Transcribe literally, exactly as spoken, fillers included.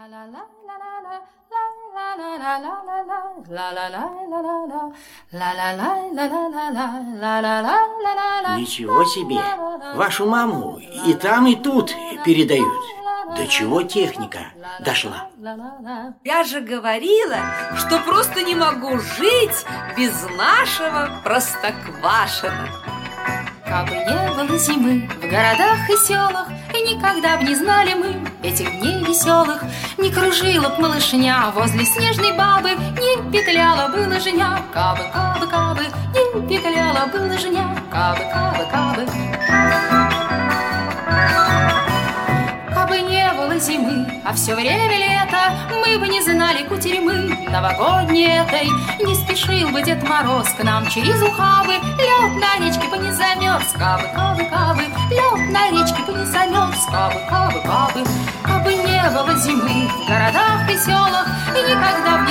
Ничего себе! Вашу маму и там, и тут передают. До чего техника дошла? Я же говорила, что просто не могу жить без нашего Простоквашино. Кабы не было зимы в городах и селах, и никогда б не знали мы этих дней веселых, не кружила б малышня возле снежной бабы, не петляла бы лыжня. Кабы, кабы, кабы, не петляла бы лыжня. Кабы, кабы, кабы. Кабы не было зимы, а все время лето, мы бы не знали кутерьмы новогодней этой. Не спешил бы Дед Мороз к нам через ухабы, лед на речке бы не замерз. Кабы, кабы, кабы, лед на речке бы не замерз. Кабы, кабы, кабы. Кабы не было зимы в городах и селах, и никогда бы